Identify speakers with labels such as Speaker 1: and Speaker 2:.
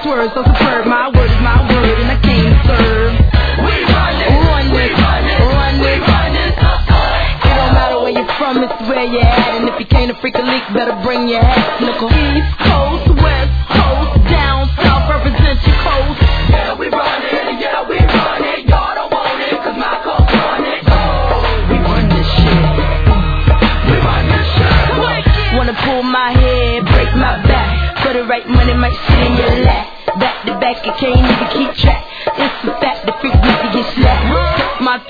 Speaker 1: word so superb. My word is my word, and I came to serve.
Speaker 2: We run it,
Speaker 1: run it. It don't matter where you're from, it's where you're at. And if you can't a freak a leak, better bring your hat. Look, East Coast, West Coast, down south, represent your coast.
Speaker 2: yeah, we run it, yeah, we run it. Y'all don't want it, cause my coast run it. Oh,
Speaker 1: We run this shit.
Speaker 2: we run this shit.
Speaker 1: Wanna pull my hair, break my back. For the right money, might sit in your lap. Back to back, you can't even keep track. It's the fact the freak need to get slapped. My